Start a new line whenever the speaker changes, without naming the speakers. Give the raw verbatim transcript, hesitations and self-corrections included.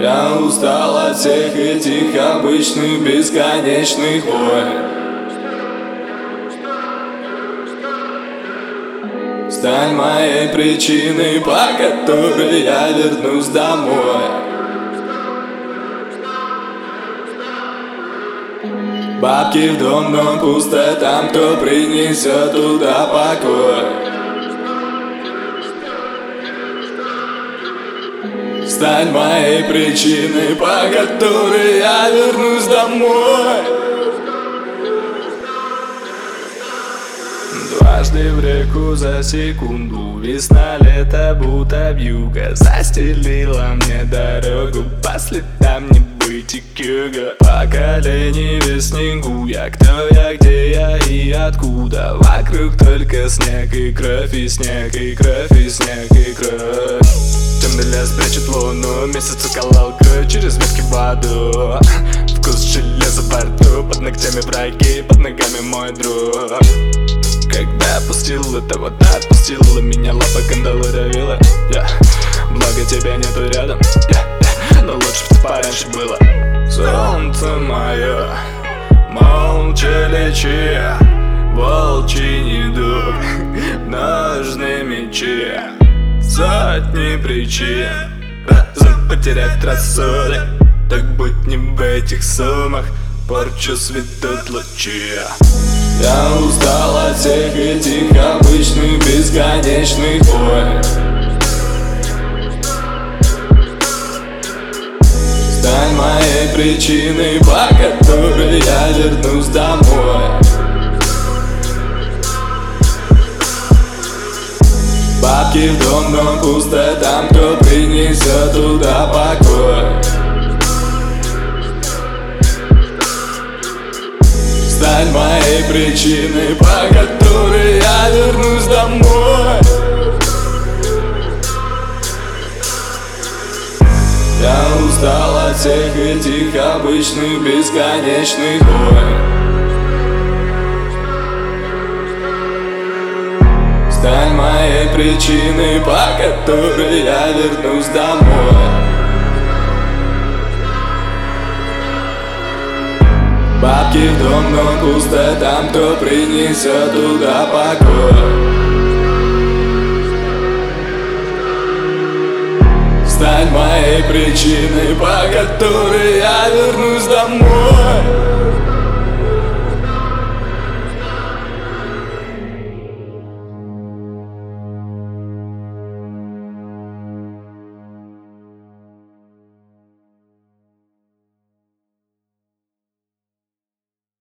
Я устал от всех этих обычных бесконечных войн. Стань моей причиной, по которой я вернусь домой. Бабки в дом, но пусто там, кто принесет туда покой. Стань моей причиной, по которой я вернусь домой. Дважды в реку за секунду, весна, лето, будто вьюга застелила мне дорогу по следам небытия юга. По колени в снегу я, кто я, где я и откуда. Вокруг только снег и кровь, и снег, и кровь, и снег, и кровь. Темный лес прячет луну, месяц уколол кровь через ветки в аду. Вкус железа во рту, под ногтями враги, под ногами мой друг. Когда отпустила, то вот отпустила меня, лапа кандалы давила. yeah. Благо тебя нету рядом, yeah. Yeah. Но лучше б ты пораньше было. Солнце мое, молча лечи волчий недуг, ножны мечи, сотни причин разом потерять рассудок. Так будь не в этих суммах, порчу светут лучи. Я устал от всех этих обычных бесконечных войн. Стань моей причиной, по которой я вернусь домой. Бабки в дом, но пусто там, кто принесет туда покой. Стань моей причиной, по которой я вернусь домой. Я устал от всех этих обычных бесконечных войн. Стань моей причиной, по которой я вернусь домой. Бабки в дом, но пусто там, кто принесет туда покой. Стань моей причиной, по которой